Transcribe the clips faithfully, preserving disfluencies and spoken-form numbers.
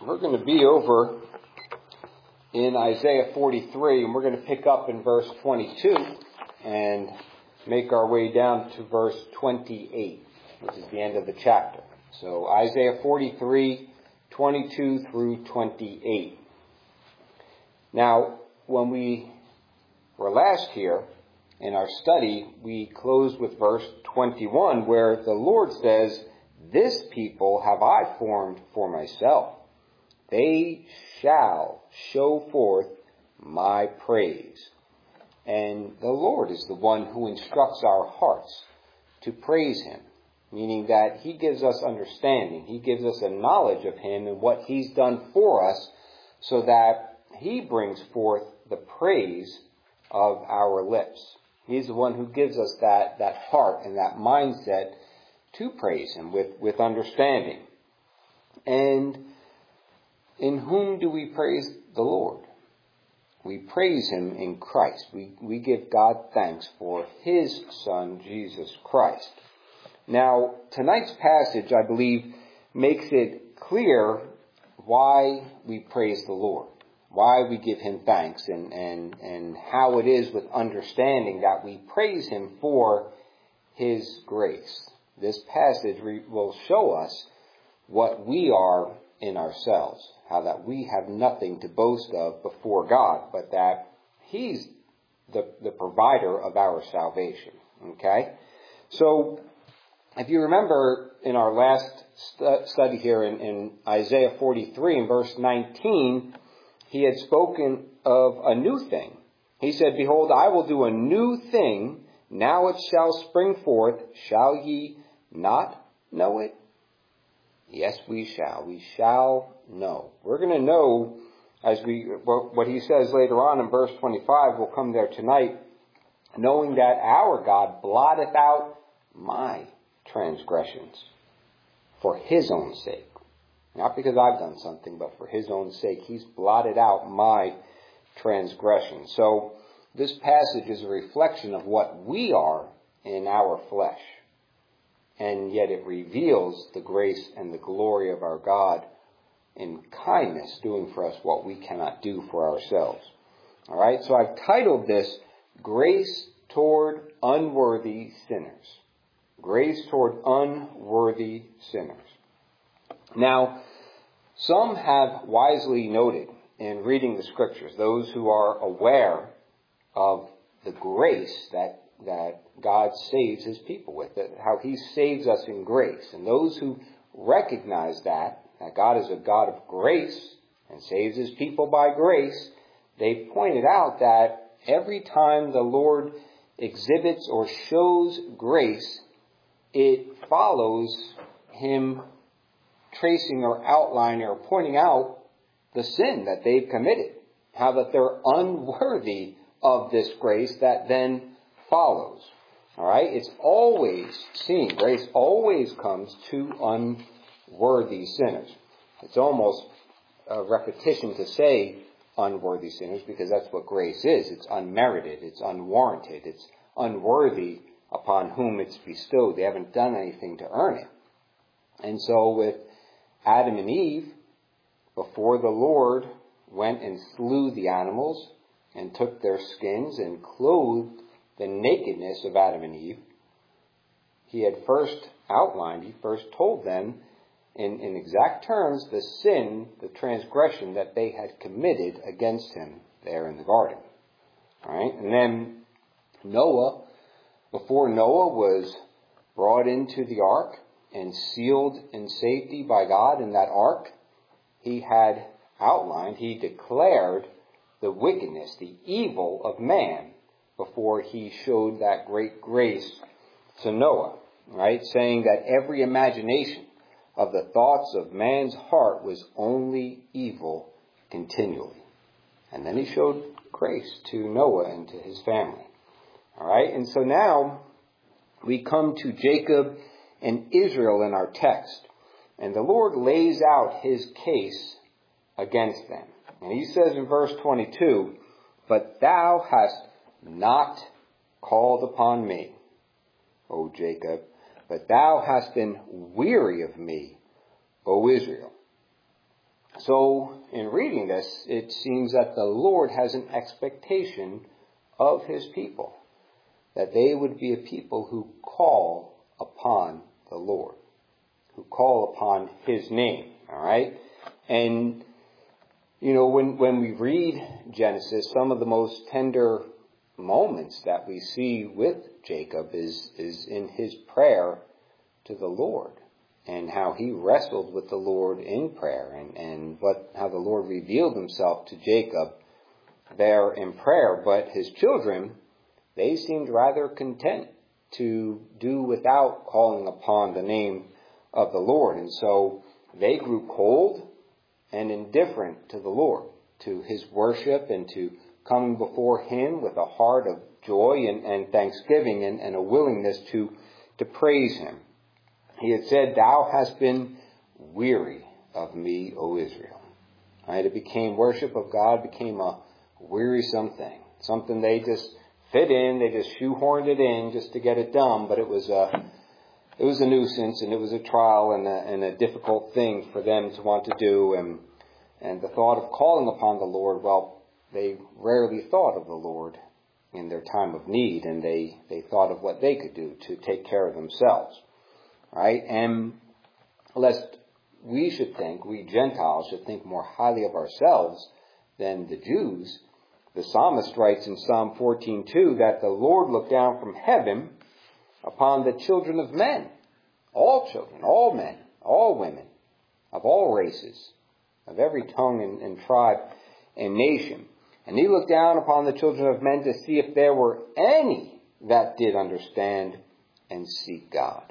We're going to be over in Isaiah forty-three, and we're going to pick up in verse twenty-two and make our way down to verse twenty-eight, which is the end of the chapter. So Isaiah forty-three, twenty-two through twenty-eight. Now, when we were last here in our study, we closed with verse twenty-one, where the Lord says, "This people have I formed for myself. They shall show forth my praise." And the Lord is the one who instructs our hearts to praise Him, meaning that He gives us understanding. He gives us a knowledge of Him and what He's done for us, so that He brings forth the praise of our lips. He's the one who gives us that, that heart and that mindset to praise Him with, with understanding. And in whom do we praise the Lord? We praise Him in Christ. We, we give God thanks for His Son, Jesus Christ. Now, tonight's passage, I believe, makes it clear why we praise the Lord, why we give Him thanks, and, and, and how it is with understanding that we praise Him for His grace. This passage will show us what we are in ourselves, how that we have nothing to boast of before God, but that He's the, the provider of our salvation. Okay? So, if you remember in our last stu- study here in, in Isaiah forty-three, in verse nineteen, He had spoken of a new thing. He said, "Behold, I will do a new thing. Now it shall spring forth. Shall ye not know it?" Yes, we shall. We shall know. We're going to know, as we what He says later on in verse twenty-five, we'll come there tonight, knowing that our God blotteth out my transgressions for His own sake. Not because I've done something, but for His own sake. He's blotted out my transgression. So this passage is a reflection of what we are in our flesh. And yet it reveals the grace and the glory of our God in kindness, doing for us what we cannot do for ourselves. All right, so I've titled this, "Grace Toward Unworthy Sinners." Grace toward unworthy sinners. Now, some have wisely noted in reading the Scriptures, those who are aware of the grace that that God saves His people with, that how He saves us in grace. And those who recognize that, that God is a God of grace and saves His people by grace, they pointed out that every time the Lord exhibits or shows grace, it follows Him tracing or outlining or pointing out the sin that they've committed. How that they're unworthy of this grace that then follows. All right? It's always seen. Grace always comes to unworthy sinners. It's almost a repetition to say unworthy sinners, because that's what grace is. It's unmerited. It's unwarranted. It's unworthy upon whom it's bestowed. They haven't done anything to earn it. And so with Adam and Eve, before the Lord went and slew the animals and took their skins and clothed the nakedness of Adam and Eve, He had first outlined, He first told them in, in exact terms the sin, the transgression that they had committed against Him there in the garden. All right? And then Noah, before Noah was brought into the ark and sealed in safety by God in that ark, he had outlined, he declared the wickedness, the evil of man, before He showed that great grace to Noah, right? Saying that every imagination of the thoughts of man's heart was only evil continually. And then He showed grace to Noah and to his family. All right, and so now we come to Jacob and Israel in our text. And the Lord lays out His case against them. And He says in verse twenty-two, "But thou hast not called upon me, O Jacob, but thou hast been weary of me, O Israel." So in reading this, it seems that the Lord has an expectation of his people, that they would be a people who call upon the Lord, who call upon his name, all right? And, you know, when, when we read Genesis, some of the most tender moments that we see with Jacob is, is in his prayer to the Lord, and how he wrestled with the Lord in prayer, and, and what how the Lord revealed himself to Jacob there in prayer. But his children, they seemed rather content to do without calling upon the name of the Lord. And so they grew cold and indifferent to the Lord, to his worship, and to coming before him with a heart of joy and, and thanksgiving, and, and a willingness to, to praise him. He had said, "Thou hast been weary of me, O Israel." Right? It became worship of God, became a wearisome thing. Something they just fit in, they just shoehorned it in just to get it done, but it was a, it was a nuisance, and it was a trial and a, and a difficult thing for them to want to do. And, and the thought of calling upon the Lord, well, they rarely thought of the Lord in their time of need, and they, they thought of what they could do to take care of themselves. Right? And lest we should think, we Gentiles should think more highly of ourselves than the Jews, the psalmist writes in Psalm fourteen two that the Lord looked down from heaven upon the children of men, all children, all men, all women, of all races, of every tongue and, and tribe and nation. And he looked down upon the children of men to see if there were any that did understand and seek God.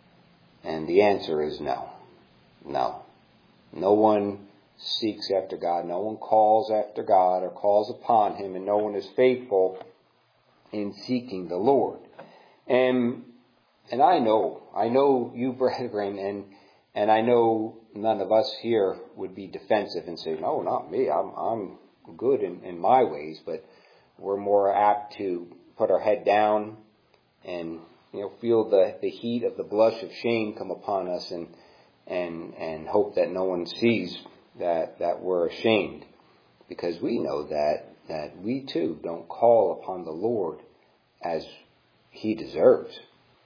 And the answer is no. No. No one seeks after God. No one calls after God or calls upon him, and no one is faithful in seeking the Lord. And and I know, I know you brethren, and and I know none of us here would be defensive and say, "No, not me. I'm I'm good in, in my ways," but we're more apt to put our head down and, you know, feel the, the heat of the blush of shame come upon us, and and and hope that no one sees that, that we're ashamed, because we know that that we too don't call upon the Lord as he deserves.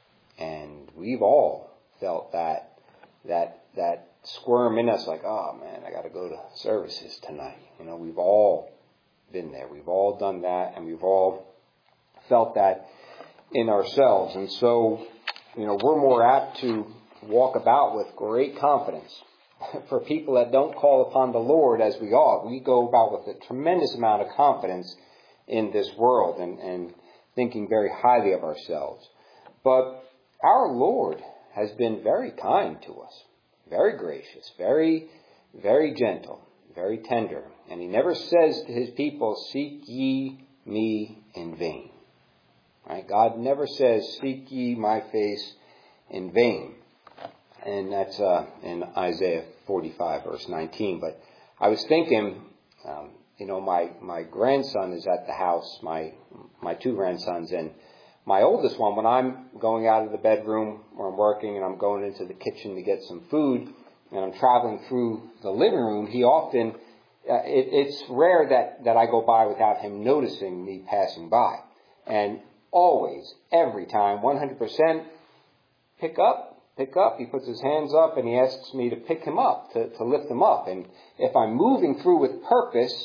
And we've all felt that that that squirm in us, like, "Oh man, I got to go to services tonight." You know, we've all been there. We've all done that, and we've all felt that in ourselves. And so, you know, we're more apt to walk about with great confidence. For people that don't call upon the Lord as we ought, we go about with a tremendous amount of confidence in this world, and, and thinking very highly of ourselves. But our Lord has been very kind to us, very gracious, very, very gentle, very tender. And he never says to his people, "Seek ye me in vain." Right? God never says, "Seek ye my face in vain." And that's uh, in Isaiah forty-five, verse nineteen. But I was thinking, um, you know, my, my grandson is at the house, my my two grandsons, and my oldest one, when I'm going out of the bedroom where I'm working and I'm going into the kitchen to get some food, and I'm traveling through the living room, he often, uh, it, it's rare that, that I go by without him noticing me passing by. And always, every time, one hundred percent, pick up, pick up. He puts his hands up and he asks me to pick him up, to, to lift him up. And if I'm moving through with purpose,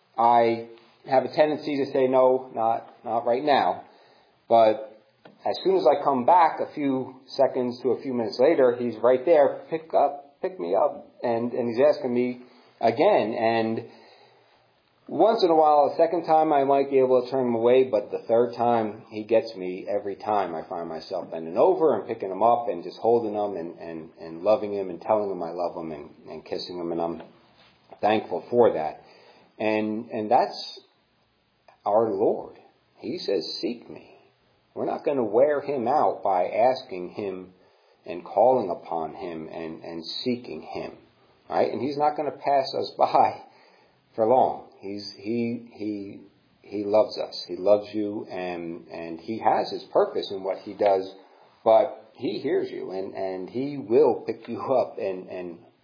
I have a tendency to say, "No, not, not right now." But as soon as I come back a few seconds to a few minutes later, he's right there, "Pick up, pick me up." And, and he's asking me again. And once in a while, a second time, I might be able to turn him away, but the third time, he gets me every time. I find myself bending over and picking him up and just holding him and, and, and loving him and telling him I love him and, and kissing him, and I'm thankful for that. And and that's our Lord. He says, "Seek me." We're not going to wear him out by asking him and calling upon him and, and seeking him. Right? And he's not going to pass us by for long. He's he he he loves us. He loves you, and and he has his purpose in what he does, but he hears you, and, and he will pick you up and, and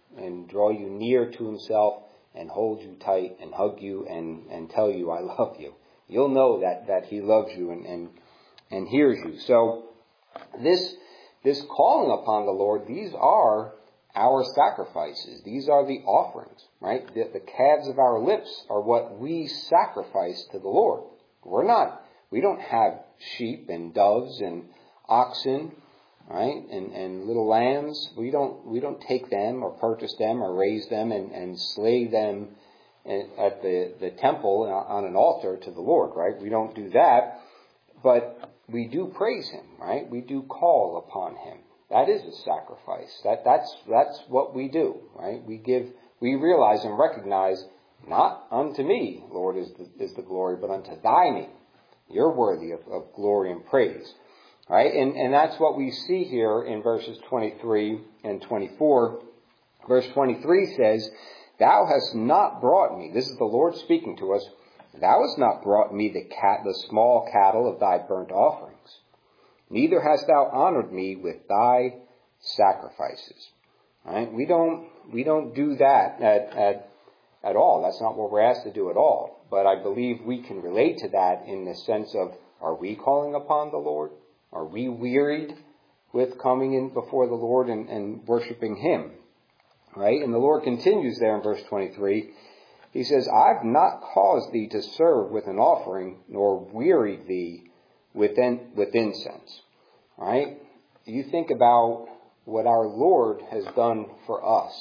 and draw you near to himself and hold you tight and hug you and, and tell you, I love you. You'll know that, that he loves you and, and, and hears you. So this, this calling upon the Lord, these are our sacrifices. These are the offerings, right? The, the calves of our lips are what we sacrifice to the Lord. We're not, we don't have sheep and doves and oxen, right? And, and little lambs. We don't, we don't take them or purchase them or raise them and, and slay them at the, the temple on an altar to the Lord, right? We don't do that, but we do praise him, right? We do call upon him. That is a sacrifice. That, that's, that's what we do, right? We give, we realize and recognize, not unto me, Lord, is the, is the glory, but unto thy name. You're worthy of, of glory and praise, right? And, and that's what we see here in verses twenty-three and twenty-four. Verse twenty-three says, thou hast not brought me, this is the Lord speaking to us, thou hast not brought me the cat, the small cattle of thy burnt offerings. Neither hast thou honored me with thy sacrifices. Right? We don't, we don't do that at, at, at all. That's not what we're asked to do at all. But I believe we can relate to that in the sense of, are we calling upon the Lord? Are we wearied with coming in before the Lord and, and worshiping him? Right? And the Lord continues there in verse twenty-three. He says, I've not caused thee to serve with an offering, nor wearied thee with, in, with incense. Right? You think about what our Lord has done for us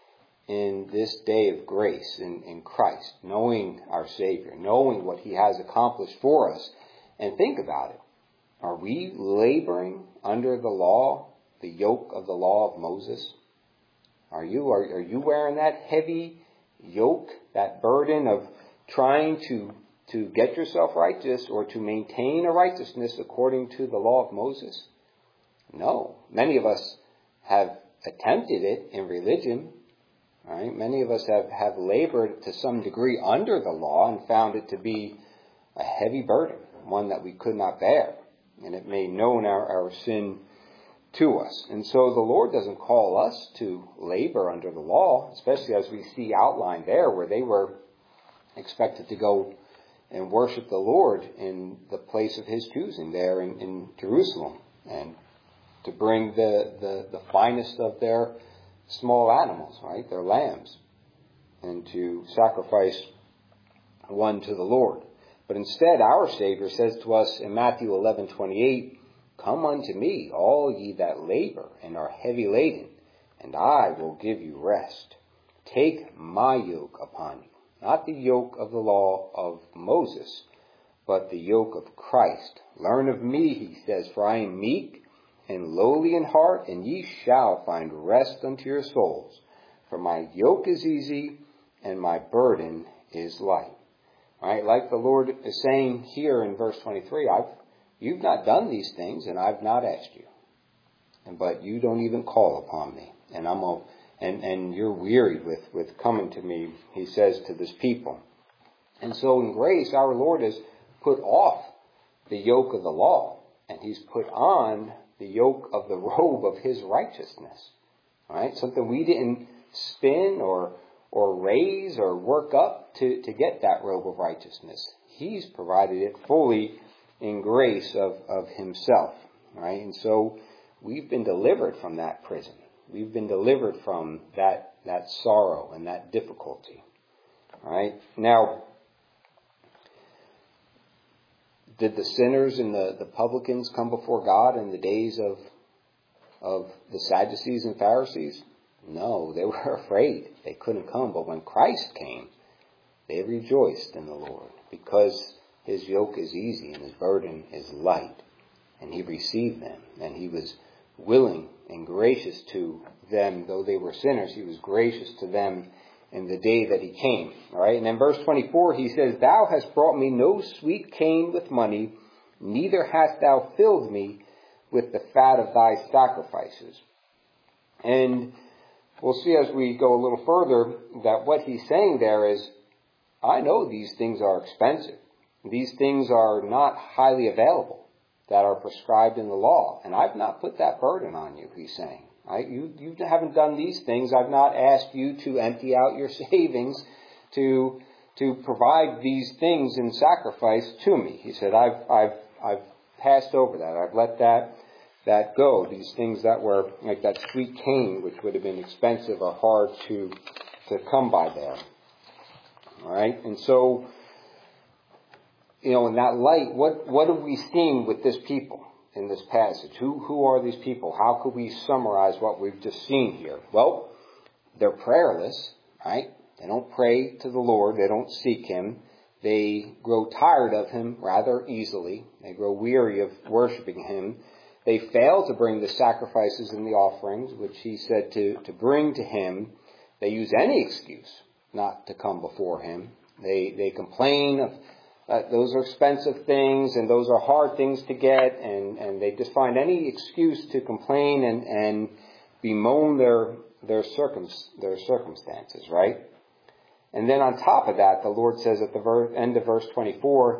in this day of grace in, in Christ, knowing our Savior, knowing what he has accomplished for us, and think about it. Are we laboring under the law, the yoke of the law of Moses? Are you, are, are you wearing that heavy yoke, that burden of trying to, to get yourself righteous or to maintain a righteousness according to the law of Moses? No. Many of us have attempted it in religion. Right? Many of us have, have labored to some degree under the law and found it to be a heavy burden, one that we could not bear. And it made known our, our sin to us. And so the Lord doesn't call us to labor under the law, especially as we see outlined there where they were expected to go and worship the Lord in the place of his choosing there in, in Jerusalem, and to bring the, the, the finest of their small animals, right, their lambs, and to sacrifice one to the Lord. But instead, our Savior says to us in Matthew eleven twenty-eight, come unto me, all ye that labor and are heavy laden, and I will give you rest. Take my yoke upon you, not the yoke of the law of Moses, but the yoke of Christ. Learn of me, he says, for I am meek and lowly in heart, and ye shall find rest unto your souls. For my yoke is easy, and my burden is light. All right, like the Lord is saying here in verse twenty-three, I've, you've not done these things, and I've not asked you. And, but you don't even call upon me. And I'm a, and, and you're wearied with, with coming to me, he says to this people. And so in grace, our Lord has put off the yoke of the law, and he's put on the yoke of the robe of his righteousness. All right, something we didn't spin or or raise or work up to, to get that robe of righteousness. He's provided it fully in grace of, of himself. Right? And so we've been delivered from that prison. We've been delivered from that, that sorrow and that difficulty. All right? Now, did the sinners and the, the publicans come before God in the days of, of the Sadducees and Pharisees? No, they were afraid. They couldn't come. But when Christ came, they rejoiced in the Lord, because his yoke is easy and his burden is light. And he received them. And he was willing and gracious to them. Though they were sinners, he was gracious to them in the day that he came. All right. And in verse twenty-four, he says, thou hast brought me no sweet cane with money, neither hast thou filled me with the fat of thy sacrifices. And we'll see as we go a little further that what he's saying there is, I know these things are expensive. These things are not highly available that are prescribed in the law. And I've not put that burden on you, he's saying. Right? You, you haven't done these things. I've not asked you to empty out your savings to, to provide these things in sacrifice to me. He said, I've, I've, I've passed over that. I've let that, that go. These things that were like that sweet cane, which would have been expensive or hard to, to come by there. All right. And so, you know, in that light, what, what are we seeing with this people in this passage? Who, who are these people? How could we summarize what we've just seen here? Well, they're prayerless, right? They don't pray to the Lord. They don't seek Him. They grow tired of Him rather easily. They grow weary of worshiping Him. They fail to bring the sacrifices and the offerings, which He said to, to bring to Him. They use any excuse not to come before Him. They, they complain of Uh, those are expensive things, and those are hard things to get, and, and they just find any excuse to complain and, and bemoan their their, circum, their circumstances, right? And then on top of that, the Lord says at the ver- end of verse twenty-four,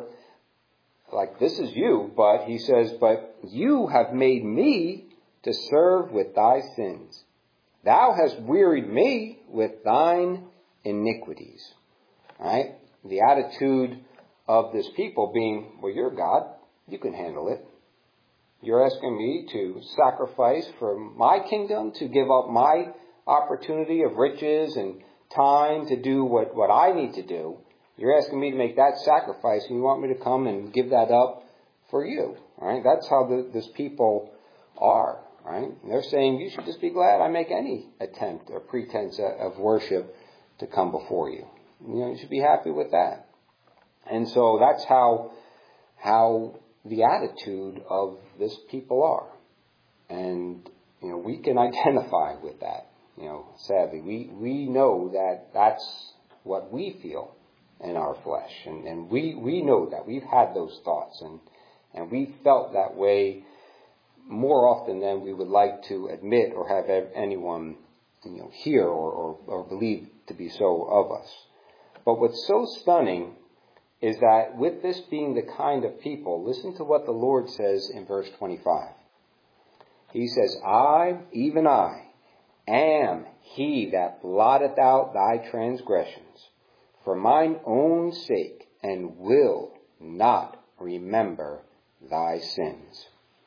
like, this is you, but He says, but you have made me to serve with thy sins. Thou hast wearied me with thine iniquities. All right? The attitude of this people being, well, you're God, you can handle it. You're asking me to sacrifice for my kingdom, to give up my opportunity of riches and time to do what, what I need to do. You're asking me to make that sacrifice, and you want me to come and give that up for you. All right? That's how the, this people are. Right? And they're saying, you should just be glad I make any attempt or pretense of worship to come before you. You know, you should be happy with that. And so that's how how the attitude of this people are. And, you know, we can identify with that. You know, sadly, we, we know that that's what we feel in our flesh. And, and we, we know that. We've had those thoughts. And, and we felt that way more often than we would like to admit or have anyone, you know, hear or, or, or believe to be so of us. But what's so stunning is that with this being the kind of people, listen to what the Lord says in verse twenty-five. He says, I, even I, am He that blotteth out thy transgressions for mine own sake, and will not remember thy sins.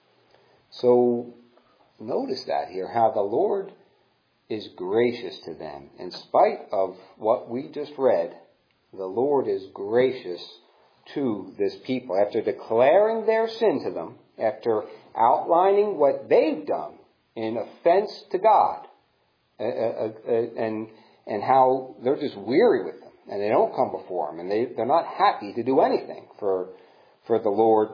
So notice that here, how the Lord is gracious to them. In spite of what we just read, the Lord is gracious to this people. After declaring their sin to them, after outlining what they've done in offense to God, uh, uh, uh, and and how they're just weary with them, and they don't come before Him, and they, they're not happy to do anything for, for the Lord,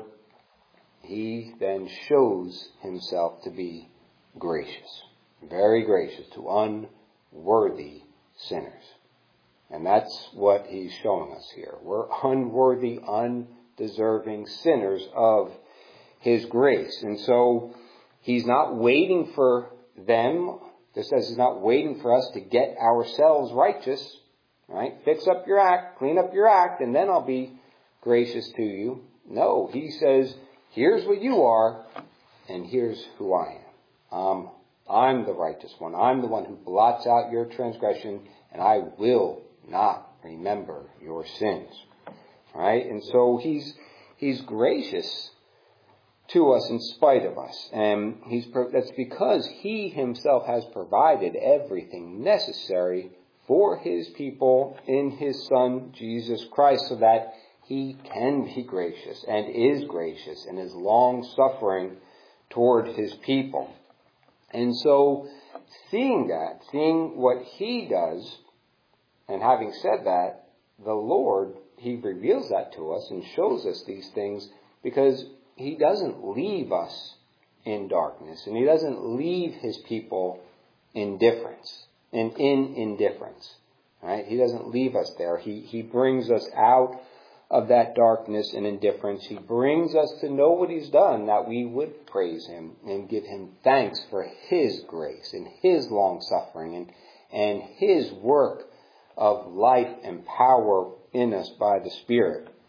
He then shows Himself to be gracious, very gracious to unworthy sinners. And that's what He's showing us here. We're unworthy, undeserving sinners of His grace. And so He's not waiting for them, just as He's not waiting for us to get ourselves righteous, right? Fix up your act, clean up your act, and then I'll be gracious to you. No, He says, here's what you are, and here's who I am. Um, I'm the righteous one. I'm the one who blots out your transgression, and I will not remember your sins. All right? And so he's he's gracious to us in spite of us. And he's that's because He Himself has provided everything necessary for His people in His Son, Jesus Christ, so that He can be gracious and is gracious and is long-suffering toward His people. And so seeing that, seeing what He does, and having said that, the Lord, He reveals that to us and shows us these things because He doesn't leave us in darkness, and He doesn't leave His people in indifference, in, in indifference. Right? He doesn't leave us there. He, he brings us out of that darkness and indifference. He brings us to know what He's done, that we would praise Him and give Him thanks for His grace and His long suffering and, and His work of life and power in us by the Spirit.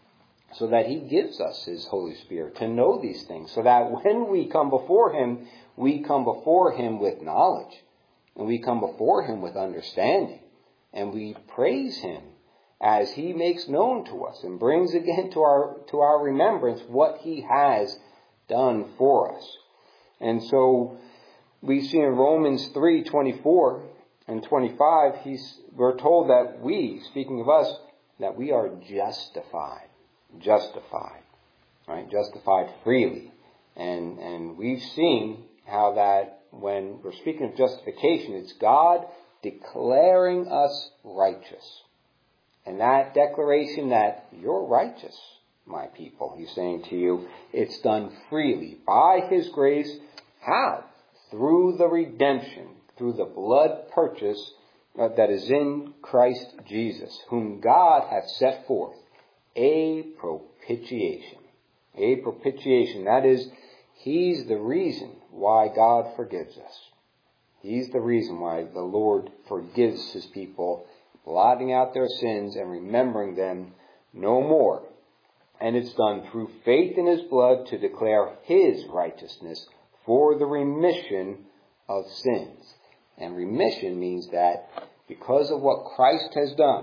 so that he gives us his Holy Spirit to know these things, so that when we come before him, we come before him with knowledge, and we come before him with understanding, and we praise him as he makes known to us and brings again to our to our remembrance what he has done for us. And so we see in Romans three twenty-four and twenty-five, he's, we're told that we, speaking of us, that we are justified. Justified. Right? Justified freely. And and we've seen how that when we're speaking of justification, it's God declaring us righteous. And that declaration that you're righteous, my people, he's saying to you, it's done freely by his grace. How? Through the redemption, through the blood purchase uh, that is in Christ Jesus, whom God hath set forth, a propitiation. A propitiation. That is, he's the reason why God forgives us. He's the reason why the Lord forgives his people, blotting out their sins and remembering them no more. And it's done through faith in his blood to declare his righteousness for the remission of sins. And remission means that because of what Christ has done,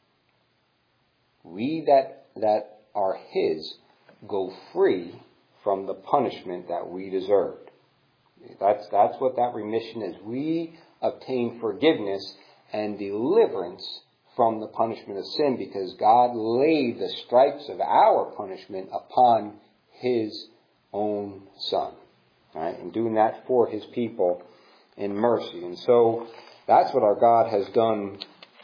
we that, that are his go free from the punishment that we deserved. That's, that's what that remission is. We obtain forgiveness and deliverance from the punishment of sin, because God laid the stripes of our punishment upon his own Son. Right? And doing that for his people in mercy. And so that's what our God has done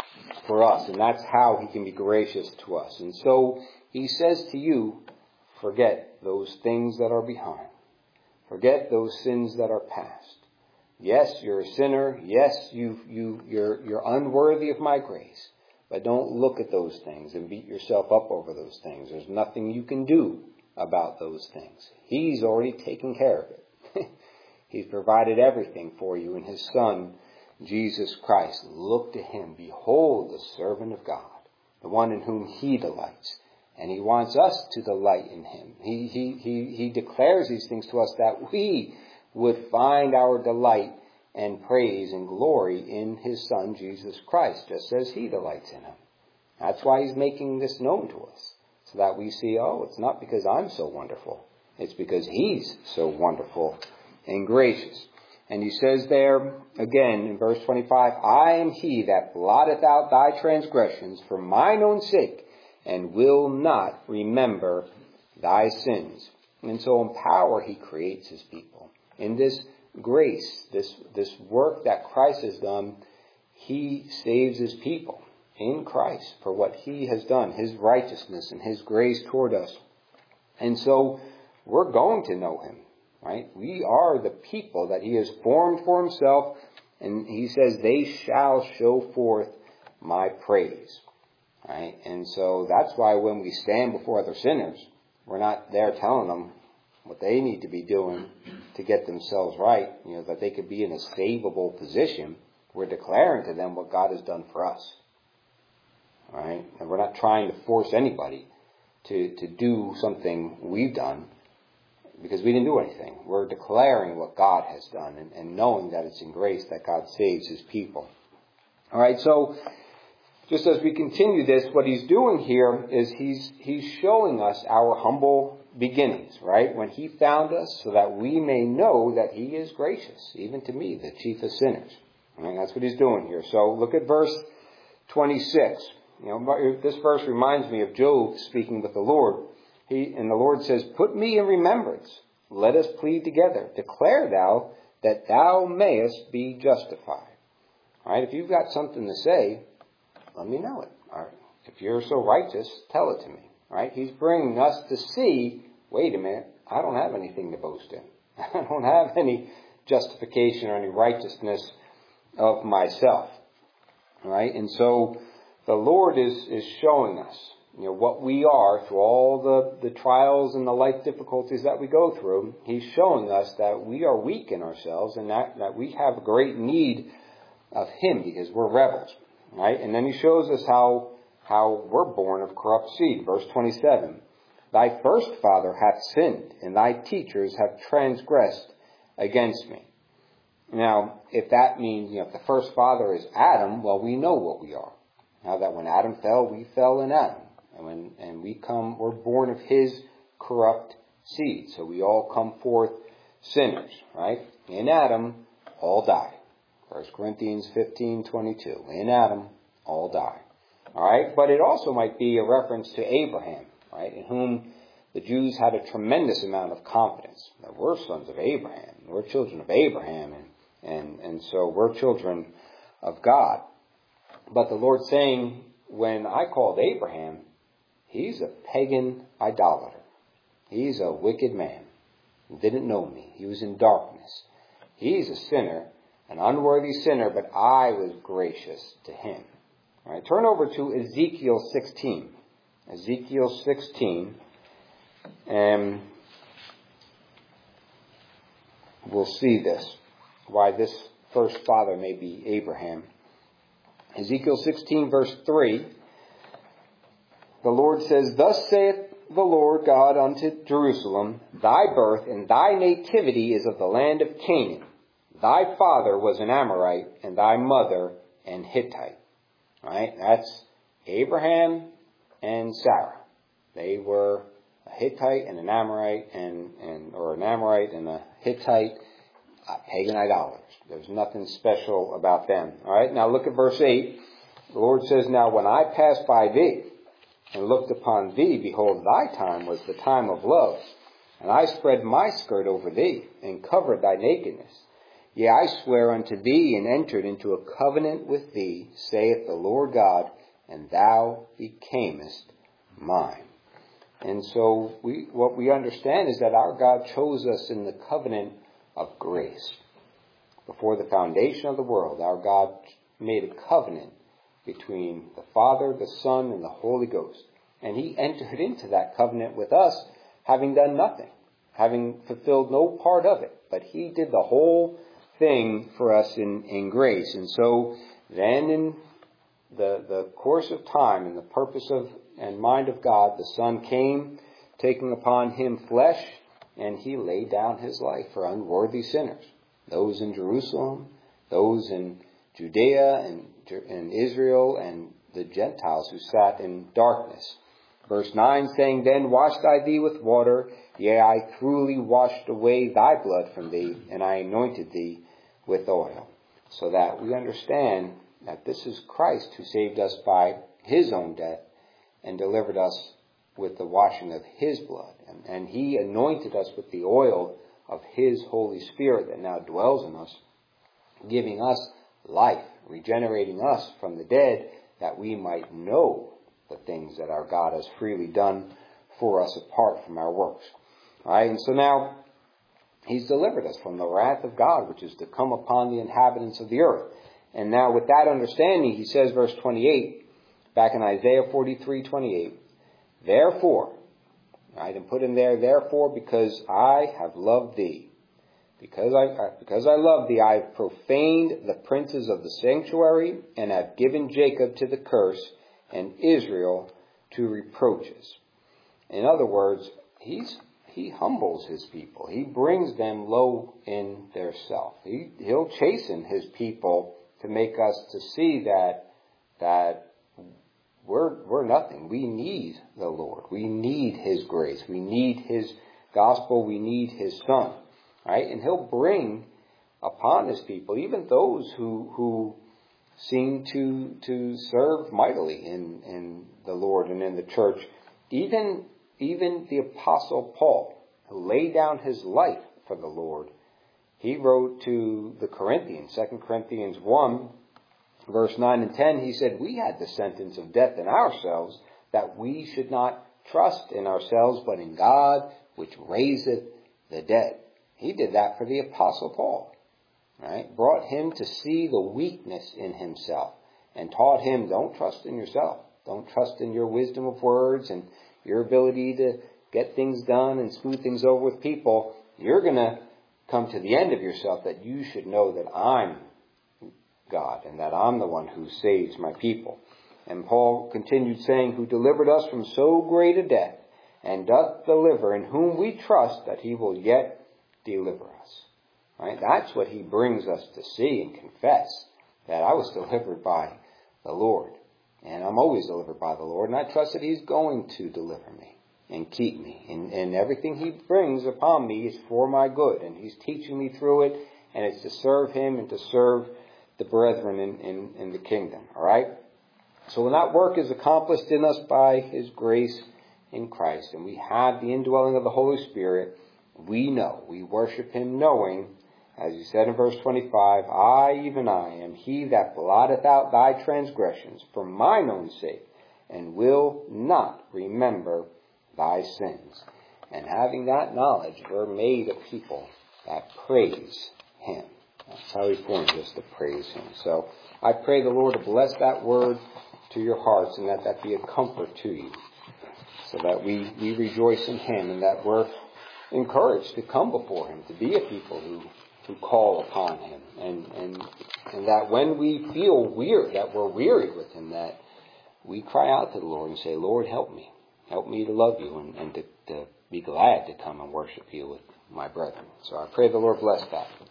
for us. And that's how he can be gracious to us. And so he says to you, forget those things that are behind. Forget those sins that are past. Yes, you're a sinner. Yes, you, you, you're, you're unworthy of my grace. But don't look at those things and beat yourself up over those things. There's nothing you can do about those things. He's already taken care of it. He's provided everything for you in his Son, Jesus Christ. Look to him. Behold the servant of God, the one in whom he delights. And he wants us to delight in him. He, he, he, he declares these things to us that we would find our delight and praise and glory in his Son, Jesus Christ, just as he delights in him. That's why he's making this known to us, so that we see, oh, it's not because I'm so wonderful. It's because he's so wonderful and gracious. And he says there, again, in verse twenty-five, I am he that blotteth out thy transgressions for mine own sake, and will not remember thy sins. And so in power he creates his people. In this grace, this, this work that Christ has done, he saves his people in Christ for what he has done, his righteousness and his grace toward us. And so we're going to know him, right? We are the people that he has formed for himself, and he says, they shall show forth my praise. Right? And so that's why when we stand before other sinners, we're not there telling them what they need to be doing to get themselves right, you know, that they could be in a savable position. We're declaring to them what God has done for us. Right? And we're not trying to force anybody to, to do something we've done, because we didn't do anything. We're declaring what God has done, and, and knowing that it's in grace that God saves his people. All right, so just as we continue this, what he's doing here is he's he's showing us our humble beginnings, right? When he found us, so that we may know that he is gracious, even to me, the chief of sinners. I mean, that's what he's doing here. So look at verse twenty-six. You know, this verse reminds me of Job speaking with the Lord. He and the Lord says, "Put me in remembrance. Let us plead together. Declare thou that thou mayest be justified." All right, if you've got something to say, let me know it. All right. If you're so righteous, tell it to me. All right. He's bringing us to see, wait a minute, I don't have anything to boast in. I don't have any justification or any righteousness of myself. All right. And so the Lord is, is showing us, you know, what we are through all the, the trials and the life difficulties that we go through. He's showing us that we are weak in ourselves, and that, that we have a great need of him, because we're rebels. Right? And then he shows us how how we're born of corrupt seed. Verse twenty-seven. Thy first father hath sinned, and thy teachers have transgressed against me. Now, if that means, you know, if the first father is Adam, well, we know what we are. Now that when Adam fell, we fell in Adam. And when and we come, we're born of his corrupt seed. So we all come forth sinners, right? In Adam, all die. First Corinthians fifteen twenty-two. In Adam, all die. All right? But it also might be a reference to Abraham, right? In whom the Jews had a tremendous amount of confidence. That we're sons of Abraham. We're children of Abraham. And, and, and so we're children of God. But the Lord's saying, when I called Abraham, he's a pagan idolater. He's a wicked man. He didn't know me. He was in darkness. He's a sinner, an unworthy sinner, but I was gracious to him. All right, turn over to Ezekiel sixteen. Ezekiel sixteen. And we'll see this, why this first father may be Abraham. Ezekiel sixteen, verse three. The Lord says, Thus saith the Lord God unto Jerusalem, Thy birth and thy nativity is of the land of Canaan. Thy father was an Amorite, and thy mother an Hittite. Right? That's Abraham and Sarah. They were a Hittite and an Amorite, and, and or an Amorite and a Hittite, uh, pagan idolaters. There's nothing special about them. All right. Now look at verse eight. The Lord says, Now when I passed by thee and looked upon thee, behold, thy time was the time of love. And I spread my skirt over thee and covered thy nakedness. Yea, I swear unto thee and entered into a covenant with thee, saith the Lord God, and thou becamest mine. And so we, what we understand is that our God chose us in the covenant of grace. Before the foundation of the world, our God made a covenant between the Father, the Son, and the Holy Ghost. And he entered into that covenant with us, having done nothing, having fulfilled no part of it. But he did the whole thing for us in, in grace. And so then in the, the course of time and the purpose of and mind of God, the Son came, taking upon him flesh, and he laid down his life for unworthy sinners. Those in Jerusalem, those in Judea and, and Israel, and the Gentiles who sat in darkness. Verse nine saying, Then washed I thee with water, yea, I truly washed away thy blood from thee, and I anointed thee with oil. So that we understand that this is Christ who saved us by his own death and delivered us with the washing of his blood. And, and he anointed us with the oil of his Holy Spirit that now dwells in us, giving us life, regenerating us from the dead, that we might know the things that our God has freely done for us apart from our works. All right, and so now he's delivered us from the wrath of God, which is to come upon the inhabitants of the earth. And now with that understanding, he says, verse twenty-eight, back in Isaiah forty-three twenty-eight, Therefore, right, and put in there, therefore, because I have loved thee. Because I, because I love thee, I have profaned the princes of the sanctuary, and have given Jacob to the curse, and Israel to reproaches. In other words, he's, he humbles his people. He brings them low in their self. He, he'll chasten his people to make us to see that, that we're, we're nothing. We need the Lord. We need his grace. We need his gospel. We need his Son. Right? And he'll bring upon his people, even those who who seem to to serve mightily in, in the Lord and in the church. Even even the Apostle Paul, who laid down his life for the Lord, he wrote to the Corinthians, Second Corinthians one, verse nine and ten, he said, We had the sentence of death in ourselves, that we should not trust in ourselves, but in God, which raiseth the dead. He did that for the Apostle Paul, right? Brought him to see the weakness in himself and taught him, don't trust in yourself. Don't trust in your wisdom of words and your ability to get things done and smooth things over with people. You're going to come to the end of yourself that you should know that I'm God and that I'm the one who saves my people. And Paul continued saying, who delivered us from so great a death, and doth deliver, in whom we trust that he will yet deliver us. Right? That's what he brings us to see and confess, that I was delivered by the Lord. And I'm always delivered by the Lord, and I trust that he's going to deliver me and keep me. And, and everything he brings upon me is for my good, and he's teaching me through it, and it's to serve him and to serve the brethren in, in, in the kingdom. All right? So when that work is accomplished in us by his grace in Christ, and we have the indwelling of the Holy Spirit, we know, we worship him knowing, as he said in verse twenty-five, I, even I, am he that blotteth out thy transgressions for mine own sake, and will not remember thy sins. And having that knowledge, we're made a people that praise him. That's how he forms us, to praise him. So I pray the Lord to bless that word to your hearts, and that that be a comfort to you, so that we, we rejoice in him, and that we're encouraged to come before him, to be a people who, who call upon him, and, and, and that when we feel weary, that we're weary with him, that we cry out to the Lord and say, Lord, help me. Help me to love you, and, and to, to be glad to come and worship you with my brethren. So I pray the Lord bless that.